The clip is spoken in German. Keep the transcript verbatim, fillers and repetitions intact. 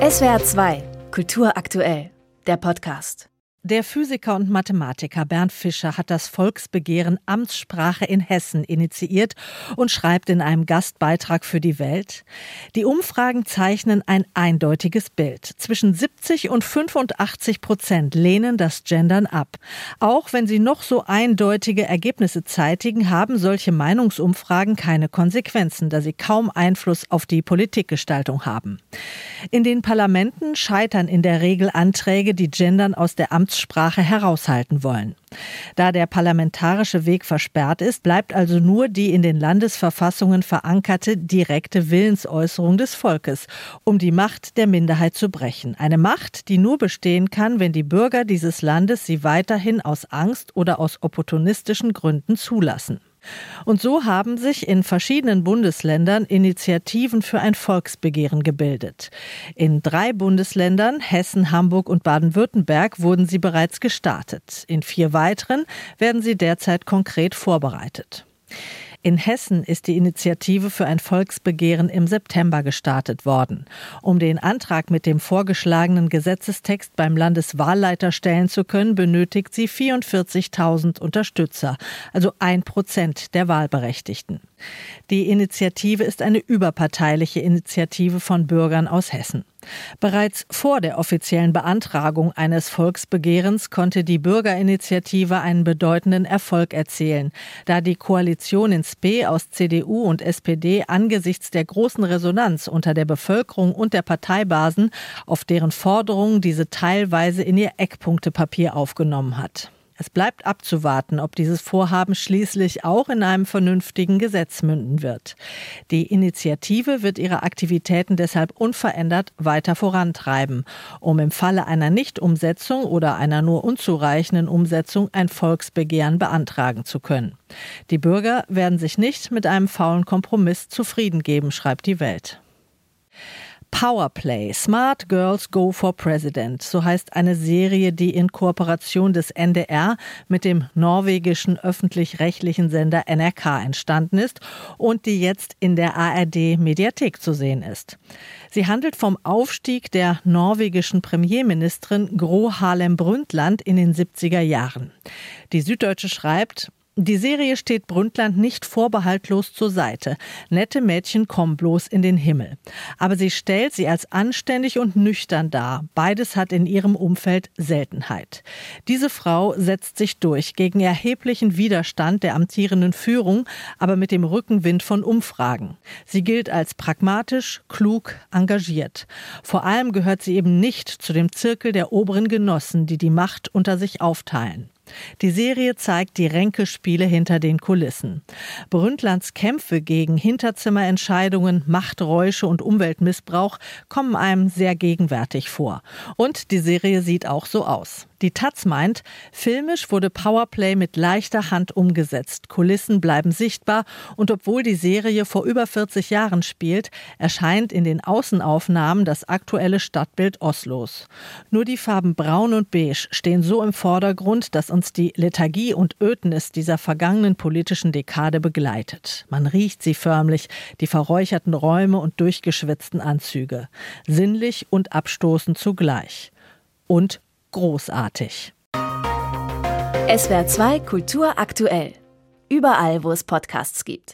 S W R zwei, Kultur aktuell, der Podcast. Der Physiker und Mathematiker Bernd Fischer hat das Volksbegehren Amtssprache in Hessen initiiert und schreibt in einem Gastbeitrag für die Welt: Die Umfragen zeichnen ein eindeutiges Bild. Zwischen siebzig und fünfundachtzig Prozent lehnen das Gendern ab. Auch wenn sie noch so eindeutige Ergebnisse zeitigen, haben solche Meinungsumfragen keine Konsequenzen, da sie kaum Einfluss auf die Politikgestaltung haben. In den Parlamenten scheitern in der Regel Anträge, die Gendern aus der Amtssprache Sprache heraushalten wollen. Da der parlamentarische Weg versperrt ist, bleibt also nur die in den Landesverfassungen verankerte direkte Willensäußerung des Volkes, um die Macht der Minderheit zu brechen. Eine Macht, die nur bestehen kann, wenn die Bürger dieses Landes sie weiterhin aus Angst oder aus opportunistischen Gründen zulassen. Und so haben sich in verschiedenen Bundesländern Initiativen für ein Volksbegehren gebildet. In drei Bundesländern, Hessen, Hamburg und Baden-Württemberg, wurden sie bereits gestartet. In vier weiteren werden sie derzeit konkret vorbereitet. In Hessen ist die Initiative für ein Volksbegehren im September gestartet worden. Um den Antrag mit dem vorgeschlagenen Gesetzestext beim Landeswahlleiter stellen zu können, benötigt sie vierundvierzigtausend Unterstützer, also ein Prozent der Wahlberechtigten. Die Initiative ist eine überparteiliche Initiative von Bürgern aus Hessen. Bereits vor der offiziellen Beantragung eines Volksbegehrens konnte die Bürgerinitiative einen bedeutenden Erfolg erzielen, da die Koalition in Spe aus C D U und S P D angesichts der großen Resonanz unter der Bevölkerung und der Parteibasen auf deren Forderungen diese teilweise in ihr Eckpunktepapier aufgenommen hat. Es bleibt abzuwarten, ob dieses Vorhaben schließlich auch in einem vernünftigen Gesetz münden wird. Die Initiative wird ihre Aktivitäten deshalb unverändert weiter vorantreiben, um im Falle einer Nichtumsetzung oder einer nur unzureichenden Umsetzung ein Volksbegehren beantragen zu können. Die Bürger werden sich nicht mit einem faulen Kompromiss zufrieden geben, schreibt die Welt. Powerplay, Smart Girls Go for President, so heißt eine Serie, die in Kooperation des N D R mit dem norwegischen öffentlich-rechtlichen Sender N R K entstanden ist und die jetzt in der A R D-Mediathek zu sehen ist. Sie handelt vom Aufstieg der norwegischen Premierministerin Gro Harlem Brundtland in den siebziger Jahren. Die Süddeutsche schreibt: Die Serie steht Brundtland nicht vorbehaltlos zur Seite. Nette Mädchen kommen bloß in den Himmel. Aber sie stellt sie als anständig und nüchtern dar. Beides hat in ihrem Umfeld Seltenheit. Diese Frau setzt sich durch gegen erheblichen Widerstand der amtierenden Führung, aber mit dem Rückenwind von Umfragen. Sie gilt als pragmatisch, klug, engagiert. Vor allem gehört sie eben nicht zu dem Zirkel der oberen Genossen, die die Macht unter sich aufteilen. Die Serie zeigt die Ränkespiele hinter den Kulissen. Brundtlands Kämpfe gegen Hinterzimmerentscheidungen, Machträusche und Umweltmissbrauch kommen einem sehr gegenwärtig vor. Und die Serie sieht auch so aus. Die Taz meint, filmisch wurde Powerplay mit leichter Hand umgesetzt. Kulissen bleiben sichtbar und obwohl die Serie vor über vierzig Jahren spielt, erscheint in den Außenaufnahmen das aktuelle Stadtbild Oslos. Nur die Farben Braun und Beige stehen so im Vordergrund, dass uns die Lethargie und Ödnis dieser vergangenen politischen Dekade begleitet. Man riecht sie förmlich, die verräucherten Räume und durchgeschwitzten Anzüge. Sinnlich und abstoßend zugleich. Und großartig. S W R zwei Kultur aktuell. Überall, wo es Podcasts gibt.